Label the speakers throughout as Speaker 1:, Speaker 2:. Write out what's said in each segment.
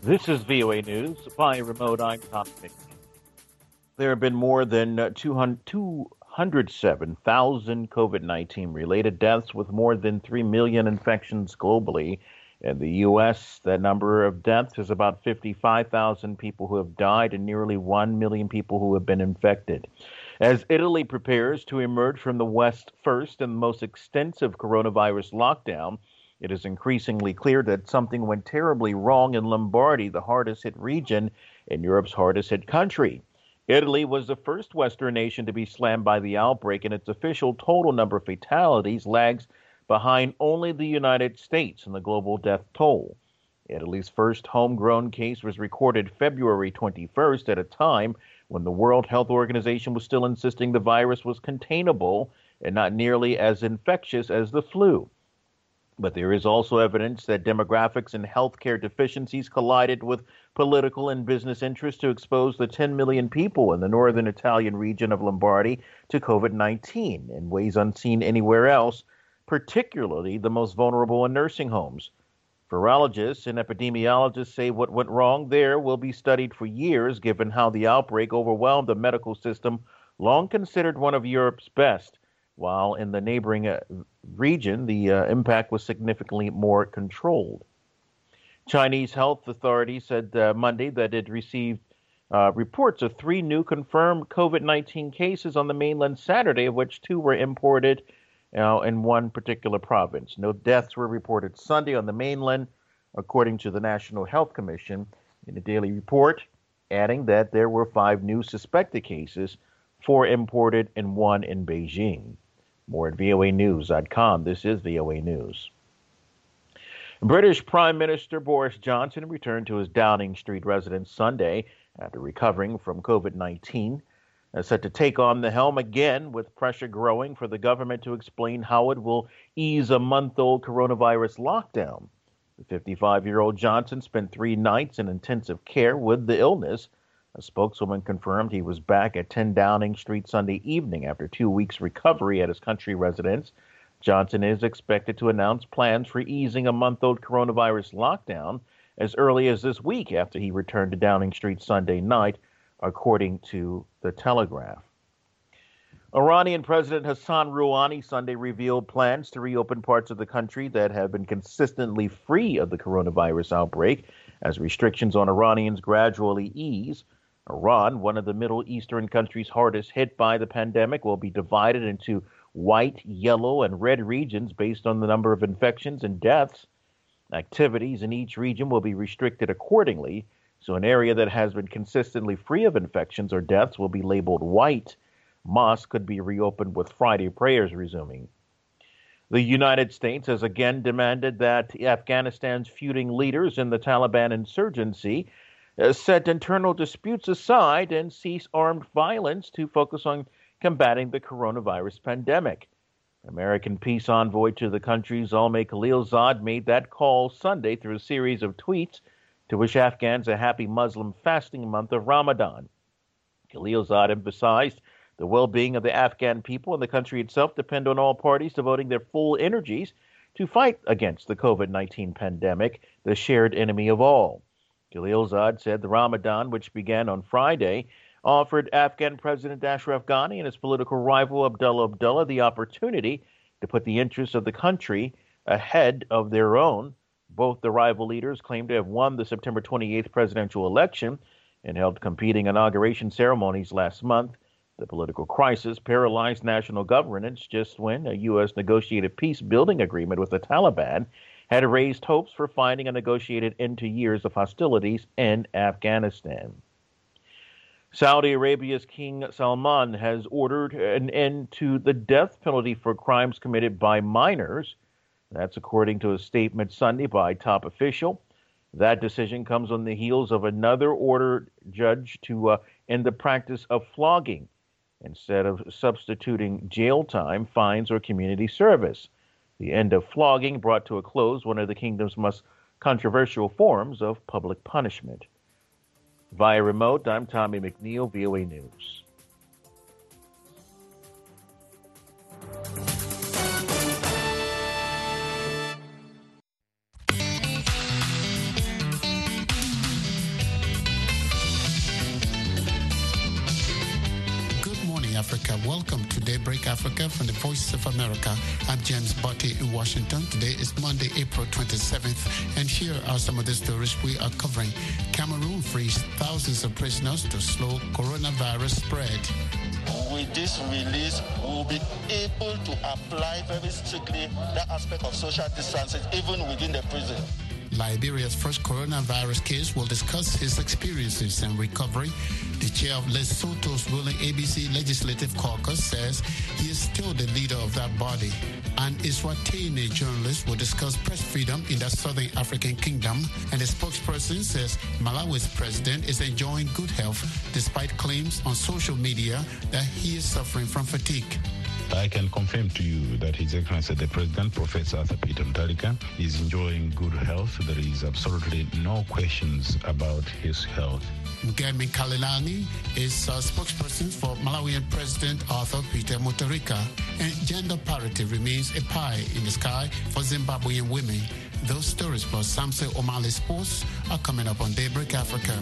Speaker 1: This is VOA News. By remote, I'm Tom McNeil. There have been more than 207,000 COVID-19 related deaths, with more than 3 million infections globally. In the U.S., that number of deaths is about 55,000 people who have died and nearly 1 million people who have been infected. As Italy prepares to emerge from the West's first and most extensive coronavirus lockdown, it is increasingly clear that something went terribly wrong in Lombardy, the hardest hit region in Europe's hardest hit country. Italy was the first Western nation to be slammed by the outbreak, and its official total number of fatalities lags behind only the United States in the global death toll. Italy's first homegrown case was recorded February 21st at a time when the World Health Organization was still insisting the virus was containable and not nearly as infectious as the flu. But there is also evidence that demographics and healthcare deficiencies collided with political and business interests to expose the 10 million people in the northern Italian region of Lombardy to COVID-19 in ways unseen anywhere else, particularly the most vulnerable in nursing homes. Virologists and epidemiologists say what went wrong there will be studied for years, given how the outbreak overwhelmed the medical system, long considered one of Europe's best, while in the neighboring region, the impact was significantly more controlled. Chinese health authorities said Monday that it received reports of 3 new confirmed COVID-19 cases on the mainland Saturday, of which 2 were imported in one particular province. No deaths were reported Sunday on the mainland, according to the National Health Commission in a daily report, adding that there were 5 new suspected cases, 4 imported and 1 in Beijing. More at voanews.com. This is VOA News. British Prime Minister Boris Johnson returned to his Downing Street residence Sunday after recovering from COVID-19, set to take on the helm again, with pressure growing for the government to explain how it will ease a month-old coronavirus lockdown. The 55-year-old Johnson spent 3 nights in intensive care with the illness. A spokeswoman confirmed he was back at 10 Downing Street Sunday evening after 2 weeks' recovery at his country residence. Johnson is expected to announce plans for easing a month-old coronavirus lockdown as early as this week after he returned to Downing Street Sunday night, according to The Telegraph. Iranian President Hassan Rouhani Sunday revealed plans to reopen parts of the country that have been consistently free of the coronavirus outbreak as restrictions on Iranians gradually ease. Iran, one of the Middle Eastern countries hardest hit by the pandemic, will be divided into white, yellow, and red regions based on the number of infections and deaths. Activities in each region will be restricted accordingly, so an area that has been consistently free of infections or deaths will be labeled white. Mosques could be reopened with Friday prayers resuming. The United States has again demanded that Afghanistan's feuding leaders in the Taliban insurgency set internal disputes aside and cease armed violence to focus on combating the coronavirus pandemic. American peace envoy to the country, Zalmay Khalilzad, made that call Sunday through a series of tweets to wish Afghans a happy Muslim fasting month of Ramadan. Khalilzad emphasized the well-being of the Afghan people and the country itself depend on all parties devoting their full energies to fight against the COVID-19 pandemic, the shared enemy of all. Khalilzad said the Ramadan, which began on Friday, offered Afghan President Ashraf Ghani and his political rival Abdullah Abdullah the opportunity to put the interests of the country ahead of their own. Both the rival leaders claimed to have won the September 28th presidential election and held competing inauguration ceremonies last month. The political crisis paralyzed national governance just when a U.S. negotiated peace-building agreement with the Taliban had raised hopes for finding a negotiated end to years of hostilities in Afghanistan. Saudi Arabia's King Salman has ordered an end to the death penalty for crimes committed by minors. That's according to a statement Sunday by a top official. That decision comes on the heels of another order judge to end the practice of flogging instead of substituting jail time, fines, or community service. The end of flogging brought to a close one of the kingdom's most controversial forms of public punishment. Via remote, I'm Tommy McNeil, VOA News.
Speaker 2: Africa. Welcome to Daybreak Africa from the Voice of America. I'm James Botti in Washington. Today is Monday, April 27th, and here are some of the stories we are covering. Cameroon frees thousands of prisoners to slow coronavirus spread.
Speaker 3: With this release, we'll be able to apply very strictly that aspect of social distancing even within the prison.
Speaker 2: Liberia's first coronavirus case will discuss his experiences and recovery. The chair of Lesotho's ruling ABC Legislative Caucus says he is still the leader of that body. An Eswatini journalist will discuss press freedom in that southern African kingdom. And the spokesperson says Malawi's president is enjoying good health despite claims on social media that he is suffering from fatigue.
Speaker 4: I can confirm to you that His Excellency the President, Professor Arthur Peter Mutharika, is enjoying good health. There is absolutely no questions about his health.
Speaker 2: Ngemi Kalilani is a spokesperson for Malawian President Arthur Peter Mutharika. And gender parity remains a pie in the sky for Zimbabwean women. Those stories plus Samson Omali Sports are coming up on Daybreak Africa.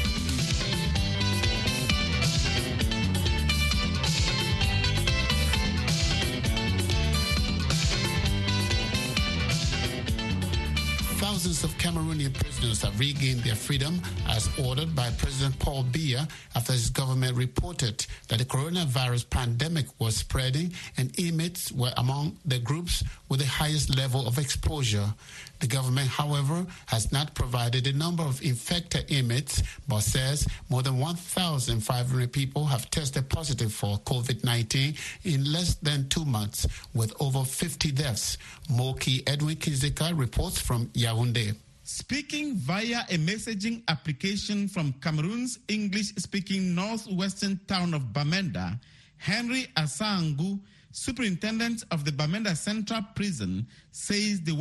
Speaker 2: Thousands of Cameroonian prisoners have regained their freedom as ordered by President Paul Biya after his government reported that the coronavirus pandemic was spreading and inmates were among the groups with the highest level of exposure. The government, however, has not provided the number of infected inmates, but says more than 1,500 people have tested positive for COVID-19 in less than 2 months, with over 50 deaths. Moki Edwin Kinzeka reports from Yaoundé.
Speaker 5: Speaking via a messaging application from Cameroon's English-speaking northwestern town of Bamenda, Henry Asangu, superintendent of the Bamenda Central Prison, says the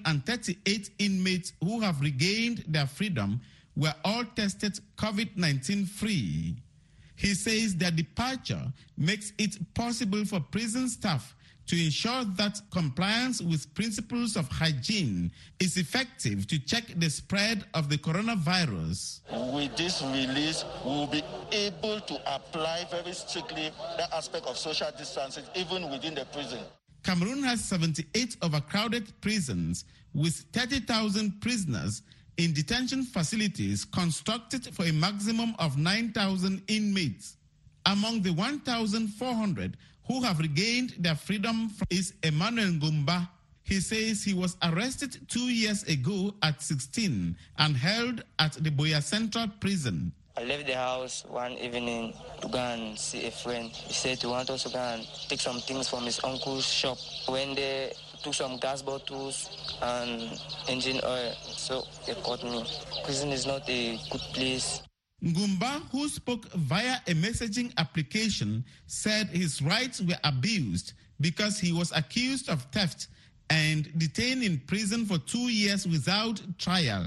Speaker 5: 138 inmates who have regained their freedom were all tested COVID-19 free. He says their departure makes it possible for prison staff to ensure that compliance with principles of hygiene is effective to check the spread of the coronavirus.
Speaker 3: With this release, we'll be able to apply very strictly that aspect of social distancing even within the prison.
Speaker 5: Cameroon has 78 overcrowded prisons with 30,000 prisoners in detention facilities constructed for a maximum of 9,000 inmates. Among the 1,400 who have regained their freedom is Emmanuel Ngumba. He says he was arrested 2 years ago at 16 and held at the Boya Central Prison.
Speaker 6: I left the house one evening to go and see a friend. He said he wanted us to go and take some things from his uncle's shop. When they took some gas bottles and engine oil, so they caught me. Prison is not a good place.
Speaker 5: Ngumba, who spoke via a messaging application, said his rights were abused because he was accused of theft and detained in prison for 2 years without trial.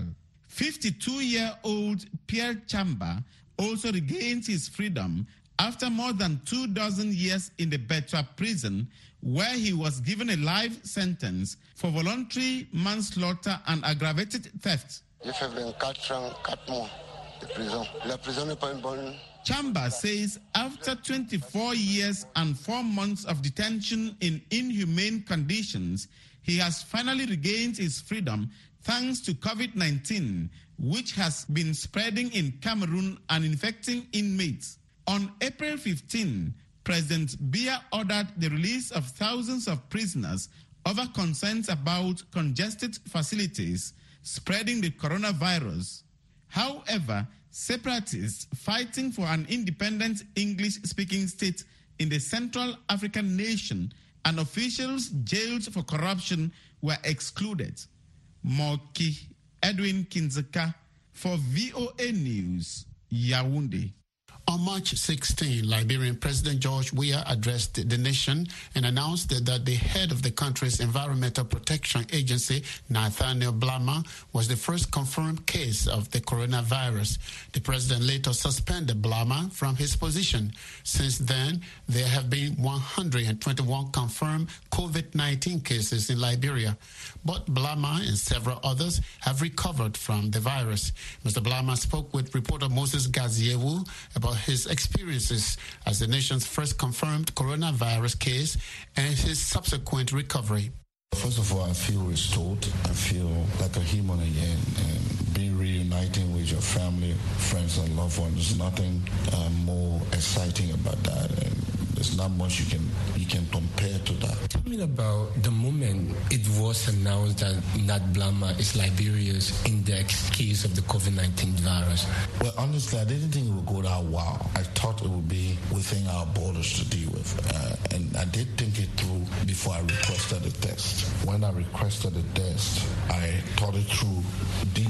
Speaker 5: 52-year-old Pierre Chamba also regained his freedom after more than 24 years in the Betra prison, where he was given a life sentence for voluntary manslaughter and aggravated theft. Chamba says after 24 years and 4 months of detention in inhumane conditions, he has finally regained his freedom thanks to COVID-19, which has been spreading in Cameroon and infecting inmates. On April 15, President Biya ordered the release of thousands of prisoners over concerns about congested facilities spreading the coronavirus. However, separatists fighting for an independent English-speaking state in the Central African nation and officials jailed for corruption were excluded. Moki Edwin Kinzeka for VOA News, Yaoundé.
Speaker 2: On March 16, Liberian President George Weah addressed the nation and announced that the head of the country's Environmental Protection Agency, Nathaniel Blama, was the first confirmed case of the coronavirus. The president later suspended Blama from his position. Since then, there have been 121 confirmed COVID-19 cases in Liberia. But Blama and several others have recovered from the virus. Mr. Blama spoke with reporter Moses Gaziewu about his experiences as the nation's first confirmed coronavirus case and his subsequent recovery.
Speaker 7: First of all, I feel restored. I feel like a human again, and being reuniting with your family, friends, and loved ones. There's nothing more exciting about that, and there's not much you can compare to that.
Speaker 8: Tell me about the moment it was announced that Nat Blama is Liberia's index case of the COVID-19 virus.
Speaker 7: Well, honestly, I didn't think it would go that well. I thought it would be within our borders to deal with, and I did think it through before I requested the test. When I requested the test, I thought it through deep,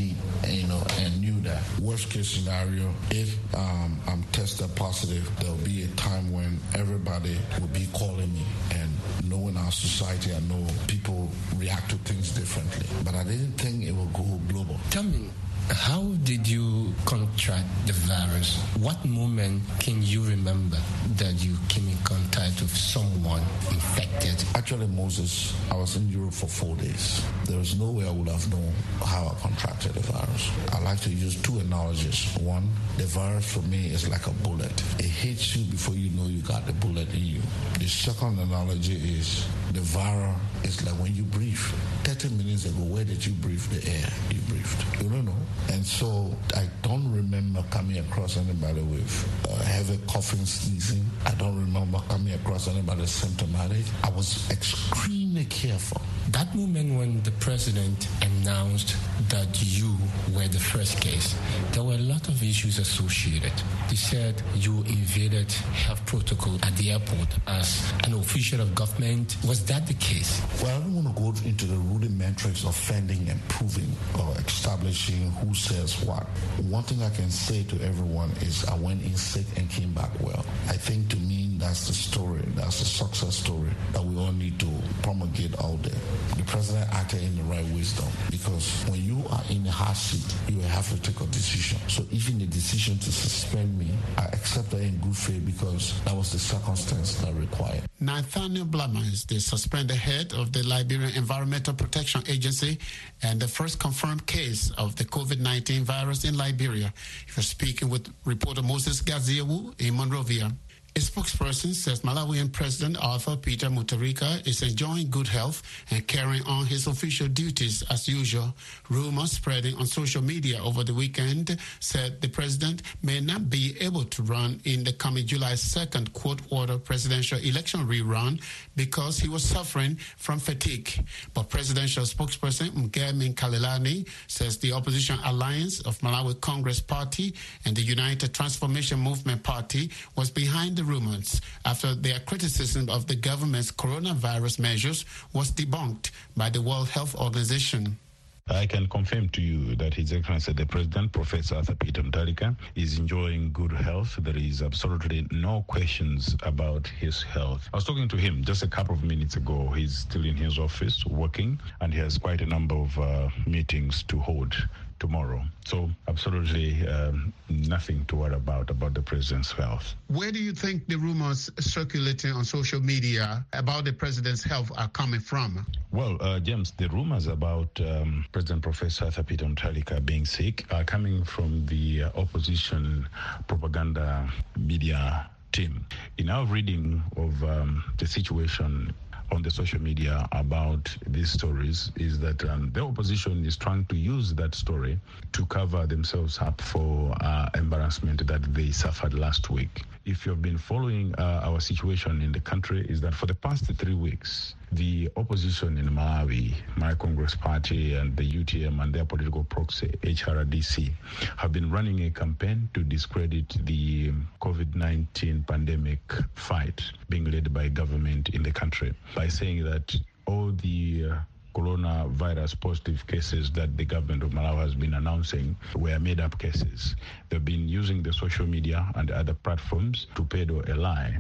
Speaker 7: and knew that worst case scenario, if I'm tested positive, there'll be a time when everybody will be calling me, and knowing our society, I know people react to things differently. But I didn't think it would go global.
Speaker 8: Tell me, how did you contract the virus? What moment can you remember that you came in contact with someone infected?
Speaker 7: Actually, Moses, I was in Europe for 4 days. There was no way I would have known how I contracted the virus. I like to use two analogies. One, the virus for me is like a bullet. It hits you before you know you got the bullet in you. The second analogy is the virus is like when you breathe. 30 minutes ago, where did you breathe the air you breathed? You don't know. And so I don't remember coming across anybody with heavy coughing, sneezing. I don't remember coming across anybody symptomatic. I was extremely careful.
Speaker 8: That moment when the president announced that you were the first case, there were a lot of issues associated. He said you invaded health protocol at the airport as an official of government. Was that the case?
Speaker 7: Well, I don't want to go into the rudimentary of fending and proving or establishing who says what. One thing I can say to everyone is I went in sick and came back well. I think to me that's the story, that's the success story that we all need to promulgate out there. The president acted in the right wisdom, because when you are in a hot seat, you will have to take a decision. So even the decision to suspend me, I accepted in good faith because that was the circumstance that required.
Speaker 2: Nathaniel Blama is the suspended head of the Liberian Environmental Protection Agency and the first confirmed case of the COVID-19 virus in Liberia. He was speaking with reporter Moses Gaziewu in Monrovia. A spokesperson says Malawian President Arthur Peter Mutharika is enjoying good health and carrying on his official duties as usual. Rumors spreading on social media over the weekend said the president may not be able to run in the coming July 2nd court-order presidential election rerun because he was suffering from fatigue. But presidential spokesperson Mgemi Kalilani says the opposition alliance of Malawi Congress Party and the United Transformation Movement Party was behind the rumors after their criticism of the government's coronavirus measures was debunked by the World Health Organization.
Speaker 4: I can confirm to you that His Excellency the President, Professor Arthur Peter Mutharika, is enjoying good health. There is absolutely no questions about his health. I was talking to him just a couple of minutes ago. He's still in his office working, and he has quite a number of meetings to hold tomorrow. So absolutely nothing to worry about the president's health.
Speaker 2: Where do you think the rumors circulating on social media about the president's health are coming from?
Speaker 4: Well, James, the rumors about President Professor Arthur Peter Mutharika being sick are coming from the opposition propaganda media team. In our reading of the situation on the social media about these stories is that the opposition is trying to use that story to cover themselves up for embarrassment that they suffered last week. If you've been following our situation in the country, is that for the past 3 weeks, the opposition in Malawi, my Congress Party and the UTM and their political proxy, HRDC, have been running a campaign to discredit the COVID-19 pandemic fight being led by government in the country by saying that all the coronavirus positive cases that the government of Malawi has been announcing were made-up cases. They've been using the social media and other platforms to peddle a lie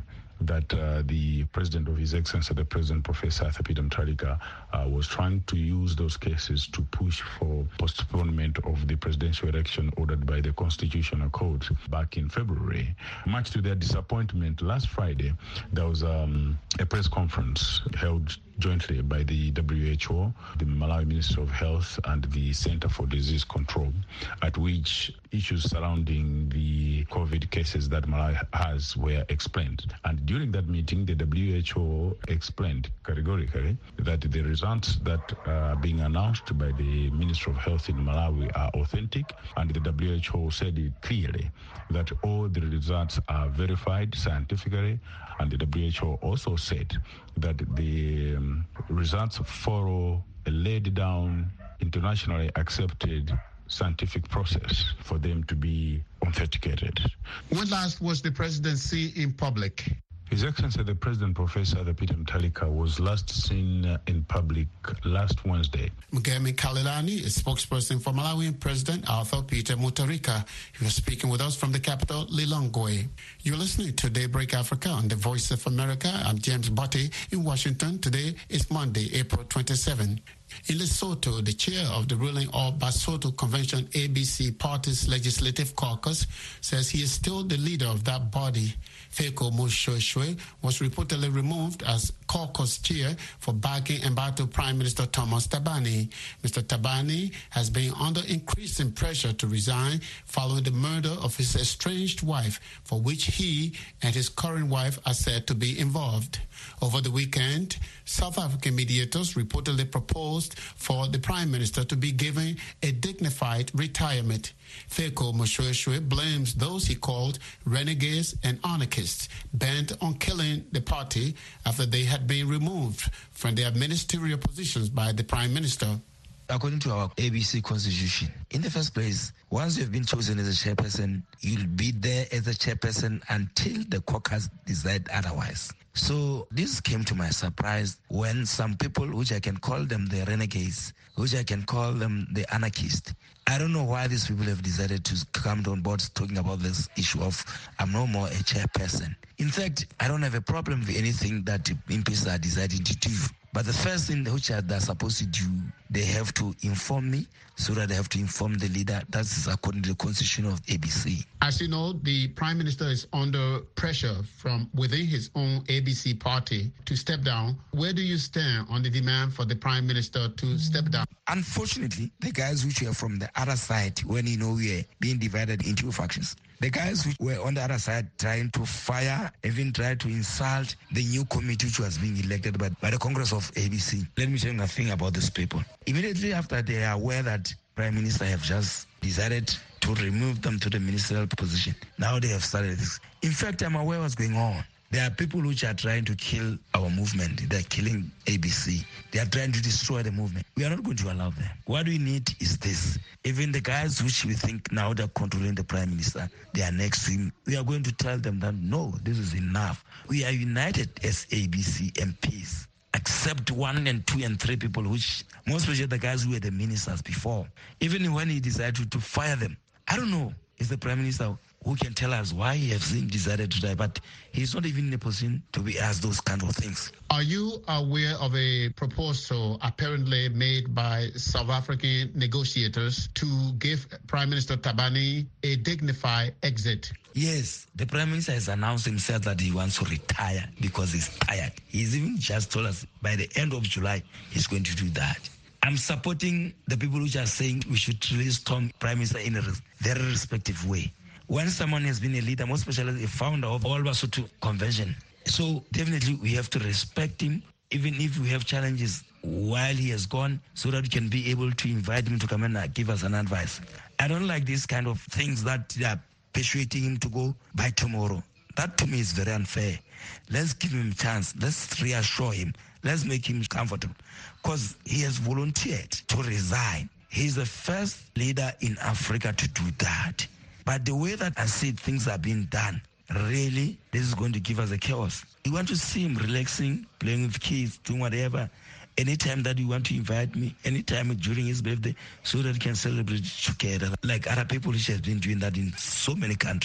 Speaker 4: that the President of His Excellency, the President Professor Thapito Mutharika, was trying to use those cases to push for postponement of the presidential election ordered by the Constitutional Court back in February. Much to their disappointment, last Friday, there was a press conference held jointly by the WHO, the Malawi Ministry of Health, and the Center for Disease Control, at which issues surrounding the COVID cases that Malawi has were explained. And during that meeting, the WHO explained categorically that the results that are being announced by the Ministry of Health in Malawi are authentic, and the WHO said it clearly that all the results are verified scientifically, and the WHO also said that the results follow a laid down, internationally accepted scientific process for them to be authenticated.
Speaker 5: When last was the presidency in public?
Speaker 4: His Excellency, the President Professor Thapito Mutharika was last seen in public last Wednesday.
Speaker 2: Mugemi Kalilani is spokesperson for Malawian President Arthur Peter Mutharika. He was speaking with us from the capital, Lilongwe. You're listening to Daybreak Africa on the Voice of America. I'm James Botti in Washington. Today is Monday, April 27. In Lesotho, the chair of the ruling All Basotho Convention ABC Party's Legislative Caucus says he is still the leader of that body. Feko Moshoeshoe was reportedly removed as caucus chair for backing embattled Prime Minister Thomas Thabane. Mr. Thabane has been under increasing pressure to resign following the murder of his estranged wife, for which he and his current wife are said to be involved. Over the weekend, South African mediators reportedly proposed for the Prime Minister to be given a dignified retirement. Feko Moshoeshoe blames those he called renegades and anarchists bent on killing the party after they had been removed from their ministerial positions by the Prime Minister.
Speaker 9: According to our ABC constitution, in the first place, once you have been chosen as a chairperson, you'll be there as a chairperson until the caucus decide otherwise. So this came to my surprise when some people, which I can call them the renegades, which I can call them the anarchists, I don't know why these people have decided to come on board talking about this issue of I'm no more a chairperson. In fact, I don't have a problem with anything that MPs are deciding to do. But the first thing which they're supposed to do, they have to inform me so that they have to inform the leader. That's according to the constitution of ABC.
Speaker 5: As you know, the Prime Minister is under pressure from within his own ABC party to step down. Where do you stand on the demand for the Prime Minister to step down?
Speaker 9: Unfortunately, the guys which were from the other side, when we are being divided into factions, the guys who were on the other side trying to fire, even try to insult the new committee which was being elected by the Congress of ABC. Let me tell you a thing about these people. Immediately after they are aware that Prime Minister have just decided to remove them to the ministerial position, now they have started this. In fact, I'm aware what's going on. There are people which are trying to kill our movement. They're killing ABC. They are trying to destroy the movement. We are not going to allow them. What we need is this. Even the guys which we think now they're controlling the Prime Minister, they are next to him. We are going to tell them that, no, this is enough. We are united as ABC MPs. Except 1 and 2 and 3 people, which most especially the guys who were the ministers before. Even when he decided to fire them, I don't know if the Prime Minister who can tell us why he has decided to die, but he's not even in a position to be asked those kind of things.
Speaker 5: Are you aware of a proposal apparently made by South African negotiators to give Prime Minister Thabane a dignified exit?
Speaker 9: Yes, the Prime Minister has announced himself that he wants to retire because he's tired. He's even just told us by the end of July he's going to do that. I'm supporting the people who are saying we should release Prime Minister in a very respective way. When someone has been a leader, most especially a founder of All Basotho Convention, so definitely we have to respect him, even if we have challenges while he has gone, so that we can be able to invite him to come and give us an advice. I don't like these kind of things that they are persuading him to go by tomorrow. That to me is very unfair. Let's give him a chance. Let's reassure him. Let's make him comfortable, because he has volunteered to resign. He's the first leader in Africa to do that. But the way that I see things are being done, really, this is going to give us a chaos. We want to see him relaxing, playing with kids, doing whatever. Anytime that you want to invite me, anytime during his birthday, so that we can celebrate together, like other people who have been doing that in so many countries.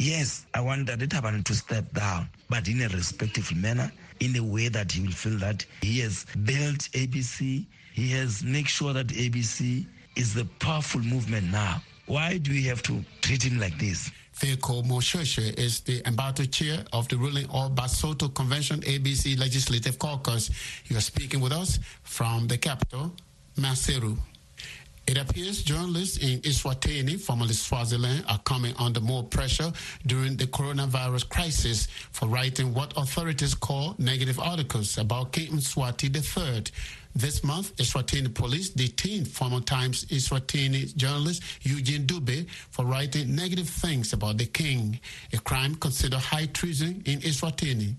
Speaker 9: yes, I want Thabane to step down, but in a respectful manner, in a way that he will feel that he has built ABC, he has made sure that ABC is the powerful movement now. Why do we have to treat him like this?
Speaker 2: Feiko Mosheshe is the embattled chair of the ruling All Basotho Convention ABC Legislative Caucus. You are speaking with us from the capital, Maseru. It appears journalists in Eswatini, formerly Swaziland, are coming under more pressure during the coronavirus crisis for writing what authorities call negative articles about King Mswati III. This month, Eswatini police detained former Times Eswatini journalist Eugene Dube for writing negative things about the king, a crime considered high treason in Eswatini.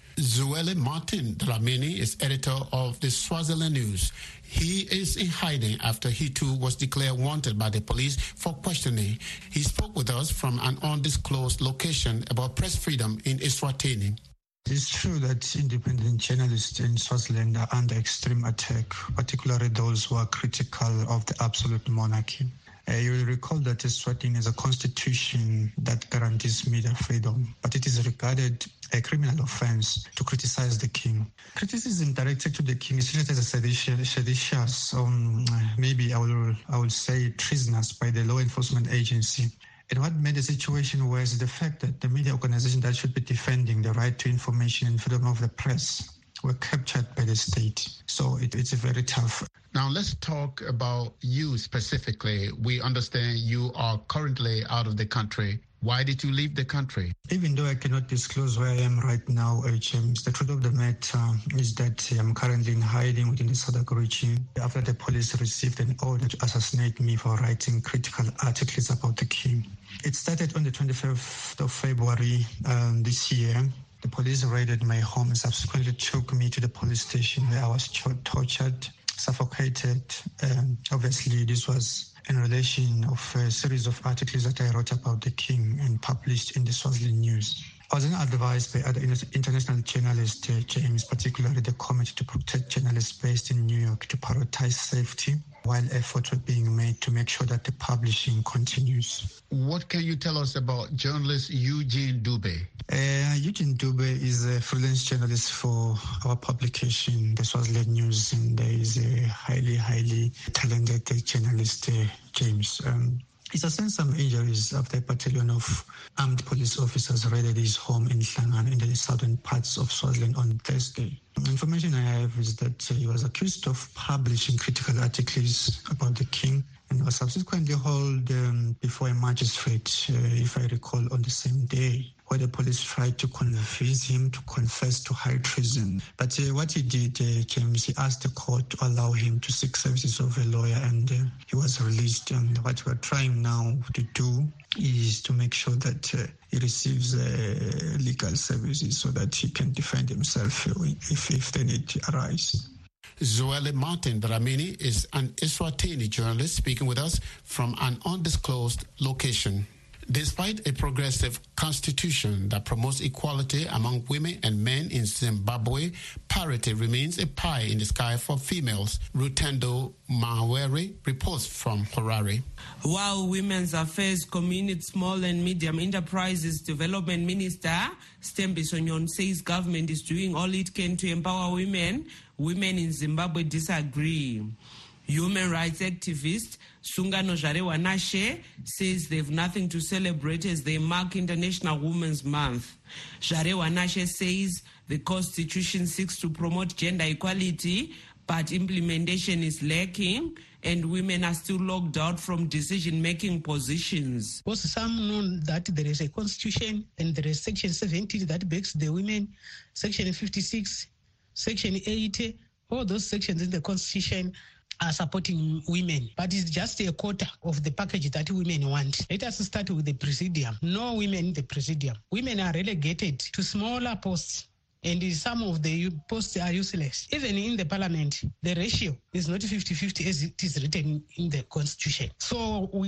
Speaker 2: Zweli Martin Dlamini is editor of the Swaziland News. He is in hiding after he too was declared wanted by the police for questioning. He spoke with us from an undisclosed location about press freedom in Eswatini.
Speaker 10: It's true that independent journalists in Swaziland are under extreme attack, particularly those who are critical of the absolute monarchy. You will recall that Eswatini has a constitution that guarantees media freedom, but it is regarded a criminal offense to criticize the king. Criticism directed to the king is treated as a seditious, maybe I will say treasonous by the law enforcement agency. And what made the situation worse is the fact that the media organization that should be defending the right to information and freedom of the press were captured by the state. So it's very tough.
Speaker 2: Now let's talk about you specifically. We understand you are currently out of the country. Why did you leave the country?
Speaker 10: Even though I cannot disclose where I am right now, James, the truth of the matter is that I'm currently in hiding within the Sadako region after the police received an order to assassinate me for writing critical articles about the king. It started on the 25th of February this year. The police raided my home and subsequently took me to the police station where I was tortured, suffocated. Obviously, this was in relation of a series of articles that I wrote about the king and published in the Swaziland News. I was then advised by other international journalists, James, particularly the Committee to Protect Journalists based in New York, to prioritize safety while efforts were being made to make sure that the publishing continues.
Speaker 2: What can you tell us about journalist Eugene Dube?
Speaker 10: Eugene Dube is a freelance journalist for our publication, the Swaziland News, and there is a highly talented journalist, James. He sustained some injuries after a battalion of armed police officers raided his home in Hlangana in the southern parts of Swaziland on Thursday. Information I have is that he was accused of publishing critical articles about the king and was subsequently hauled before a magistrate, if I recall, on the same day, where the police tried to convince him to confess to high treason. But what he did, James, he asked the court to allow him to seek services of a lawyer, and he was released. And what we're trying now to do is to make sure that he receives legal services so that he can defend himself if the need arises.
Speaker 2: Zweli Martin Dlamini is an Eswatini journalist speaking with us from an undisclosed location. Despite a progressive constitution that promotes equality among women and men in Zimbabwe, parity remains a pie in the sky for females. Rutendo Mawere reports from Harare.
Speaker 11: While Women's Affairs Community Small and Medium Enterprises Development Minister Stembiso Nyon says government is doing all it can to empower women, women in Zimbabwe disagree. Human rights activist Sungano Jarewa Nashe says they have nothing to celebrate as they mark International Women's Month. Jarewa Nashe says the Constitution seeks to promote gender equality, but implementation is lacking and women are still locked out from decision-making positions.
Speaker 12: Also, some know that there is a Constitution and there is Section 70 that backs the women, Section 56, Section 80, all those sections in the Constitution are supporting women, but it's just a quarter of the package that women want. Let us start with the presidium. No women in the presidium. Women are relegated to smaller posts, and some of the posts are useless. Even in the parliament, the ratio is not 50-50 as it is written in the Constitution. So we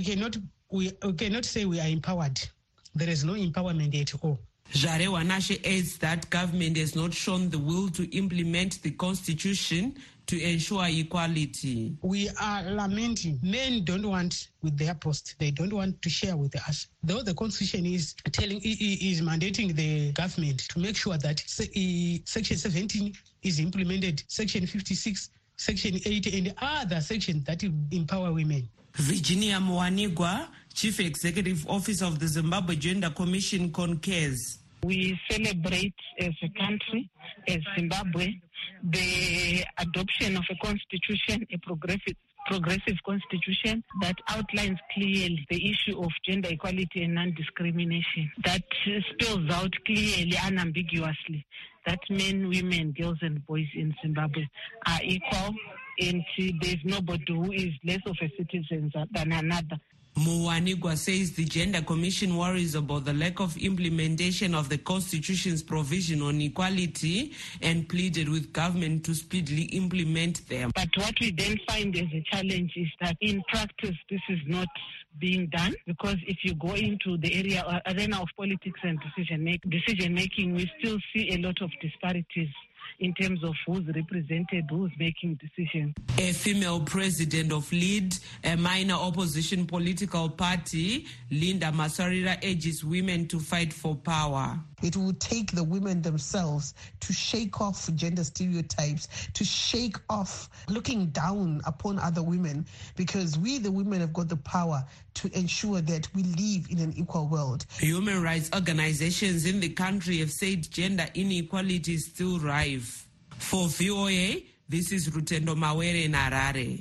Speaker 12: cannot say we are empowered. There is no empowerment at all.
Speaker 11: Jarewa Nashe adds that government has not shown the will to implement the Constitution to ensure equality.
Speaker 12: We are lamenting. Men don't want with their post. They don't want to share with us. Though the constitution is mandating the government to make sure that Section 17 is implemented, Section 56, Section 80, and other sections that empower women.
Speaker 11: Virginia Mwanigwa, Chief Executive Officer of the Zimbabwe Gender Commission, concurs.
Speaker 13: We celebrate as a country, as Zimbabwe, the adoption of a constitution, a progressive constitution that outlines clearly the issue of gender equality and non-discrimination, that spells out clearly, unambiguously, that men, women, girls and boys in Zimbabwe are equal, and there's nobody who is less of a citizen than another.
Speaker 11: Mwanigwa says the Gender Commission worries about the lack of implementation of the Constitution's provision on equality and pleaded with government to speedily implement them.
Speaker 13: But what we then find as a challenge is that in practice this is not being done, because if you go into the arena of politics and decision making, we still see a lot of disparities in terms of who's represented, who's making decisions.
Speaker 11: A female president of LEAD, a minor opposition political party, Linda Masarira, urges women to fight for power.
Speaker 14: It will take the women themselves to shake off gender stereotypes, to shake off looking down upon other women, because we, the women, have got the power to ensure that we live in an equal world.
Speaker 11: Human rights organizations in the country have said gender inequality is still rife. For VOA, this is Rutendo Mawere in Harare.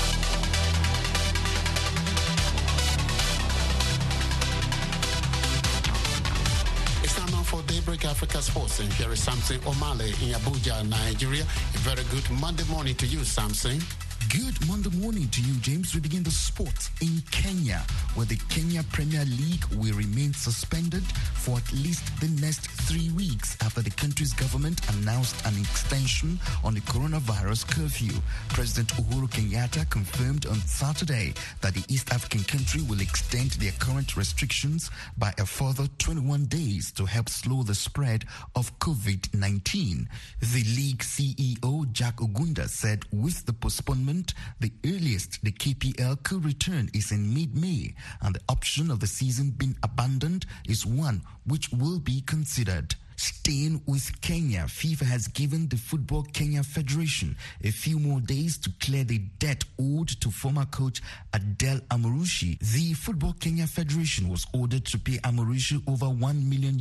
Speaker 2: For Daybreak Africa Sports, and here is Samson Omale in Abuja, Nigeria. A very good Monday morning to you, Samson.
Speaker 15: Good Monday morning to you, James. We begin the sport in Kenya, where the Kenya Premier League will remain suspended for at least the next 3 weeks after the country's government announced an extension on the coronavirus curfew. President Uhuru Kenyatta confirmed on Saturday that the East African country will extend their current restrictions by a further 21 days to help slow the spread of COVID-19. The league CEO, Jack Ogunda, said with the postponement, the earliest the KPL could return is in mid-May, and the option of the season being abandoned is one which will be considered. Staying with Kenya, FIFA has given the Football Kenya Federation a few more days to clear the debt owed to former coach Adel Amorushi. The Football Kenya Federation was ordered to pay Amorushi over $1 million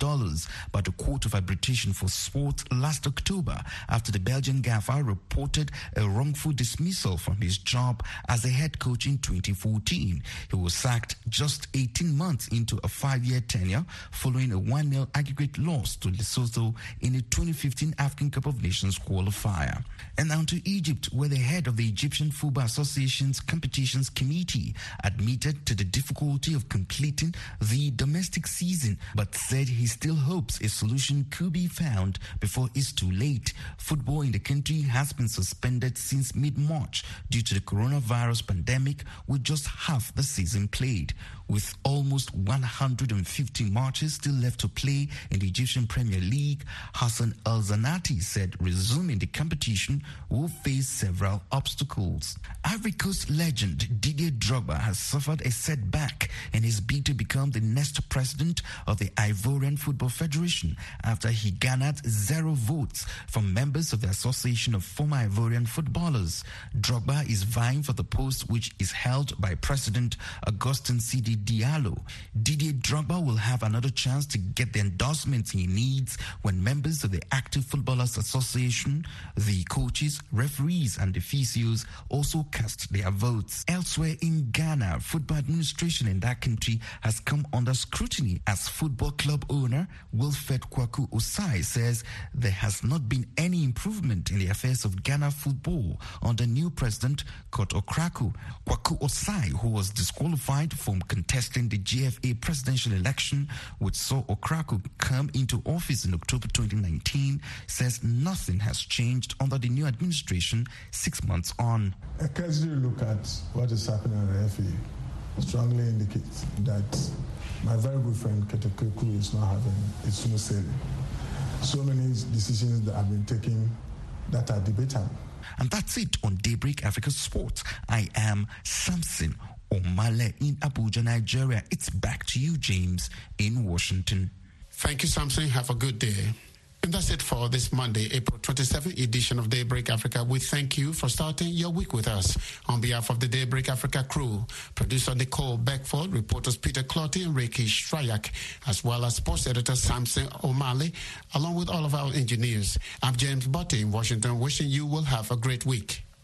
Speaker 15: by the Court of Arbitration for Sport last October after the Belgian gaffer reported a wrongful dismissal from his job as a head coach in 2014. He was sacked just 18 months into a 5-year tenure following a 1-0 aggregate loss to Lesotho in the 2015 African Cup of Nations qualifier. And now to Egypt, where the head of the Egyptian Football Association's Competitions Committee admitted to the difficulty of completing the domestic season, but said he still hopes a solution could be found before it's too late. Football in the country has been suspended since mid-March due to the coronavirus pandemic, with just half the season played. With almost 150 matches still left to play in the Egyptian Premier League, Hassan El-Zanati said resuming the competition will face several obstacles. Ivory Coast legend Didier Drogba has suffered a setback in his bid to become the next president of the Ivorian Football Federation after he garnered 0 votes from members of the Association of Former Ivorian Footballers. Drogba is vying for the post, which is held by President Augustin Sidi Diallo. Didier Drogba will have another chance to get the endorsements he needs when members of the Active Footballers Association, the coaches, referees and the physios also cast their votes. Elsewhere in Ghana, football administration in that country has come under scrutiny as football club owner Wilfred Kwaku Osai says there has not been any improvement in the affairs of Ghana football under new president Kurt Okraku. Kwaku Osai, who was disqualified from contesting the GFA presidential election, which saw Okraku come into office in October 2019, says nothing has changed under the new administration 6 months on.
Speaker 16: A casual look at what is happening at the FA strongly indicates that my very good friend Ketekeku is not having a smooth sailing. So many decisions that have been taken that are debatable.
Speaker 15: And that's it on Daybreak Africa Sports. I am Samson Omale in Abuja, Nigeria. It's back to you, James, in Washington.
Speaker 2: Thank you, Samson. Have a good day. And that's it for this Monday, April 27th edition of Daybreak Africa. We thank you for starting your week with us. On behalf of the Daybreak Africa crew, producer Nicole Beckford, reporters Peter Clotty and Reiki Shrayak, as well as sports editor Samson O'Malley, along with all of our engineers. I'm James Butte in Washington, wishing you will have a great week.